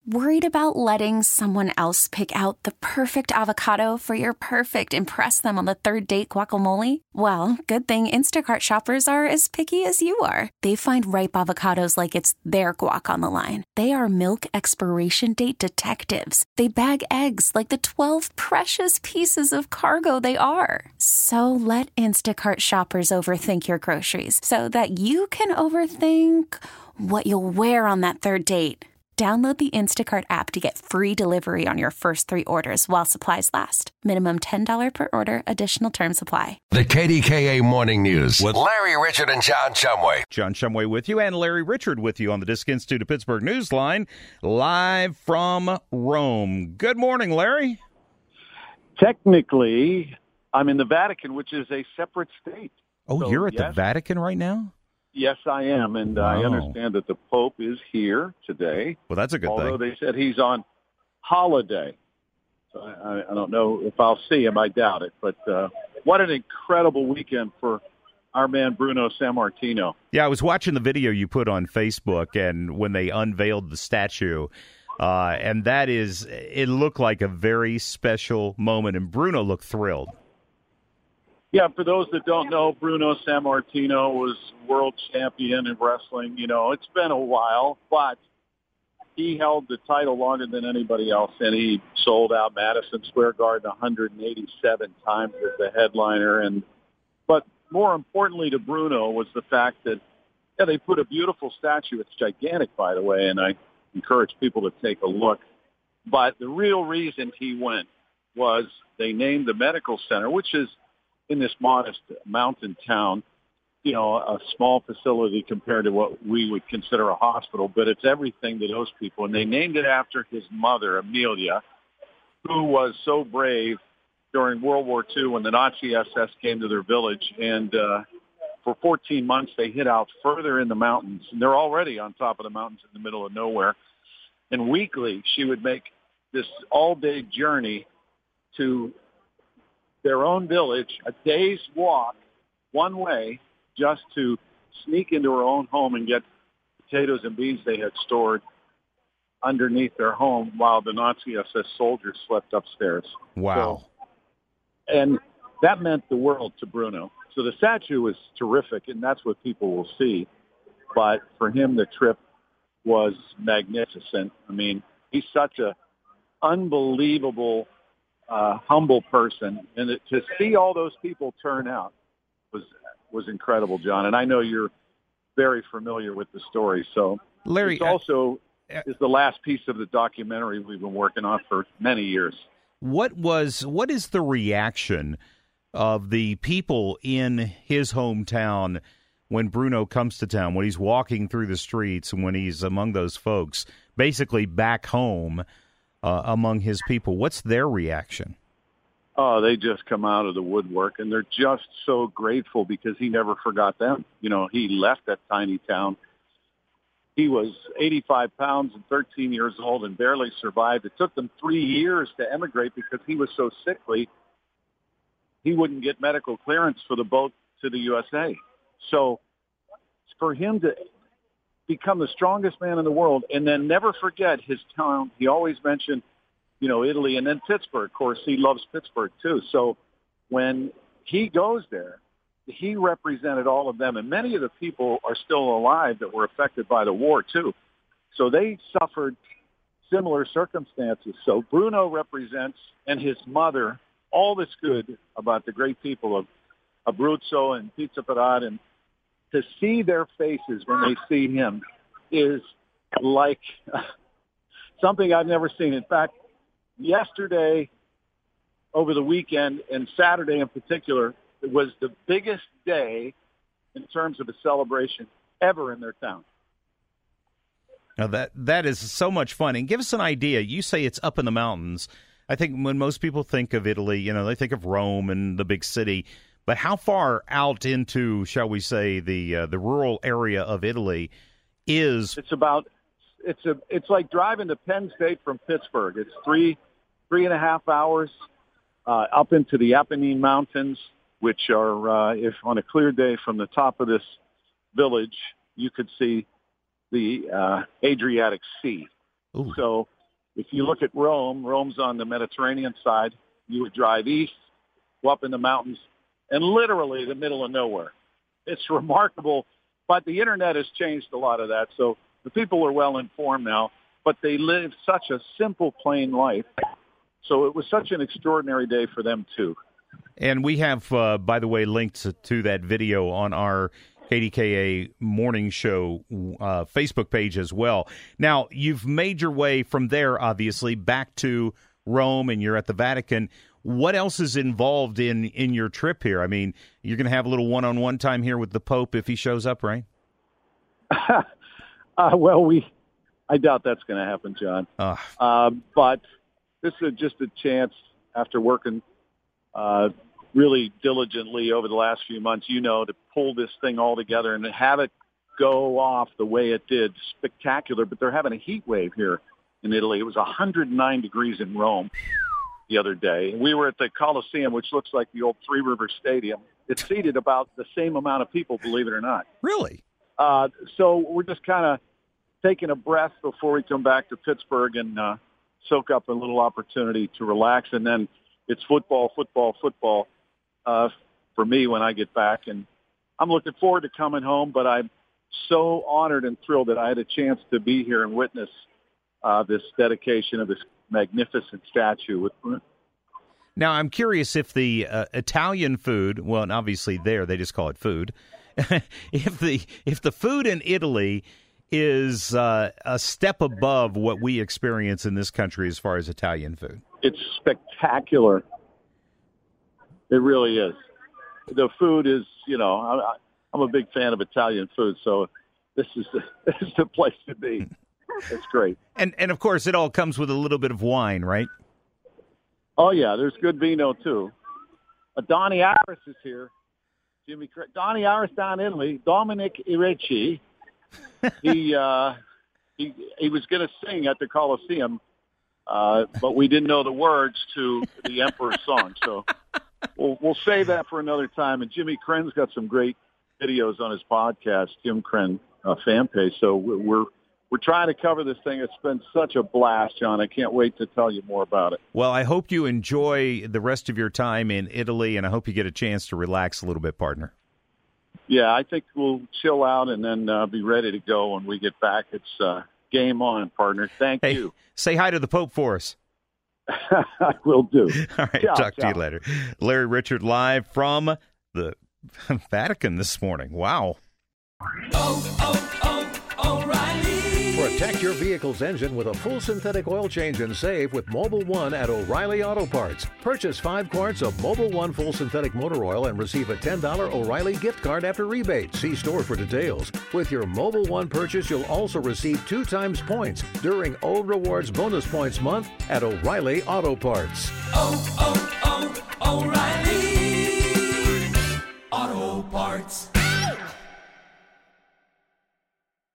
Worried about letting someone else pick out the perfect avocado for your perfect impress them on the third date guacamole? Well, good thing Instacart shoppers are as picky as you are. They find ripe avocados like it's their guac on the line. They are milk expiration date detectives. They bag eggs like the 12 precious pieces of cargo they are. So let Instacart shoppers overthink your groceries so that you can overthink what you'll wear on that third date. Download the Instacart app to get free delivery on your first 3 orders while supplies last. Minimum $10 per order. Additional terms apply. The KDKA Morning News with Larry Richard and John Shumway. John Shumway with you and Larry Richard with you on the Disk Institute of Pittsburgh Newsline, live from Rome. Good morning, Larry. Technically, I'm in the Vatican, which is a separate state. Oh, So, you're at yes, the Vatican right now? Yes, I am, and Wow. I understand that the Pope is here today. Well, that's a good although thing. they said he's on holiday. So I don't know if I'll see him. I doubt it. But what an incredible weekend for our man Bruno Sammartino. Yeah, I was watching the video you put on Facebook and when they unveiled the statue, and it looked like a very special moment, and Bruno looked thrilled. Yeah, for those that don't know, Bruno Sammartino was world champion in wrestling. You know, it's been a while, but he held the title longer than anybody else, and he sold out Madison Square Garden 187 times as the headliner. But more importantly to Bruno was the fact that they put a beautiful statue. It's gigantic, by the way, and I encourage people to take a look. But the real reason he went was they named the medical center, which is in this modest mountain town, a small facility compared to what we would consider a hospital, but it's everything to those people. And they named it after his mother, Amelia, who was so brave during World War II when the Nazi SS came to their village. And for 14 months, they hid out further in the mountains. And they're already on top of the mountains in the middle of nowhere. And weekly, she would make this all-day journey to their own village, a day's walk one way, just to sneak into her own home and get potatoes and beans they had stored underneath their home while the Nazi SS soldiers slept upstairs. Wow. And that meant the world to Bruno. So the statue was terrific, and that's what people will see. But for him, the trip was magnificent. I mean, he's such a unbelievable humble person, and to see all those people turn out was incredible, John. And I know you're very familiar with the story. So Larry, it's also is the last piece of the documentary we've been working on for many years. what is the reaction of the people in his hometown when Bruno comes to town, when he's walking through the streets and when he's among those folks, basically back home? Among his people, what's their reaction? Oh, they just come out of the woodwork, and they're just so grateful because he never forgot them. He left that tiny town. He was 85 pounds and 13 years old and barely survived. It took them 3 years to emigrate because he was so sickly, he wouldn't get medical clearance for the boat to the USA. So for him to become the strongest man in the world, and then never forget his town. He always mentioned, Italy, and then Pittsburgh. Of course, he loves Pittsburgh too. So when he goes there, he represented all of them, and many of the people are still alive that were affected by the war too. So they suffered similar circumstances. So Bruno represents, and his mother, all that's good about the great people of Abruzzo and Pizza Parada, and to see their faces when they see him is like something I've never seen. In fact, yesterday, over the weekend, and Saturday in particular, it was the biggest day in terms of a celebration ever in their town. Now that is so much fun. And give us an idea. You say it's up in the mountains. I think when most people think of Italy, they think of Rome and the big city. But how far out into, shall we say, the rural area of Italy is? It's like driving to Penn State from Pittsburgh. It's three and a half hours up into the Apennine Mountains, which are, if on a clear day from the top of this village, you could see the Adriatic Sea. Ooh. So if you look at Rome's on the Mediterranean side. You would drive east, go up in the mountains, and literally the middle of nowhere. It's remarkable, but the Internet has changed a lot of that. So the people are well informed now, but they live such a simple, plain life. So it was such an extraordinary day for them, too. And we have, by the way, links to that video on our KDKA Morning Show Facebook page as well. Now, you've made your way from there, obviously, back to Rome, and you're at the Vatican. What else is involved in your trip here? I mean, you're going to have a little one-on-one time here with the Pope if he shows up, right? Well, I doubt that's going to happen, John. But this is just a chance after working really diligently over the last few months, to pull this thing all together and have it go off the way it did. Spectacular, but they're having a heat wave here in Italy. It was 109 degrees in Rome the other day. We were at the Colosseum, which looks like the old Three Rivers Stadium. It seated about the same amount of people, believe it or not. Really? So we're just kind of taking a breath before we come back to Pittsburgh and soak up a little opportunity to relax. And then it's football for me when I get back. And I'm looking forward to coming home, but I'm so honored and thrilled that I had a chance to be here and witness this dedication of this magnificent statue. Now, I'm curious if the Italian food, well, and obviously there they just call it food, if the food in Italy is a step above what we experience in this country as far as Italian food. It's spectacular. It really is. The food is, I'm a big fan of Italian food, so this is the place to be. It's great. And of course, it all comes with a little bit of wine, right? Oh, yeah. There's good vino, too. Donnie Aris is here. Donnie Aris down in Italy. Dominic Irici. He was going to sing at the Colosseum, but we didn't know the words to the Emperor's song. So we'll save that for another time. And Jimmy Cren's got some great videos on his podcast, Jim Cren fan page. So we're trying to cover this thing. It's been such a blast, John. I can't wait to tell you more about it. Well, I hope you enjoy the rest of your time in Italy, and I hope you get a chance to relax a little bit, partner. Yeah, I think we'll chill out and then be ready to go when we get back. It's game on, partner. Thank you. Say hi to the Pope for us. I will do. All right, talk to you later. Larry Richert live from the Vatican this morning. Wow. O'Reilly. Protect your vehicle's engine with a full synthetic oil change and save with Mobil 1 at O'Reilly Auto Parts. Purchase 5 quarts of Mobil 1 full synthetic motor oil and receive a $10 O'Reilly gift card after rebate. See store for details. With your Mobil 1 purchase, you'll also receive 2 times points during O Rewards Bonus Points Month at O'Reilly Auto Parts. O'Reilly.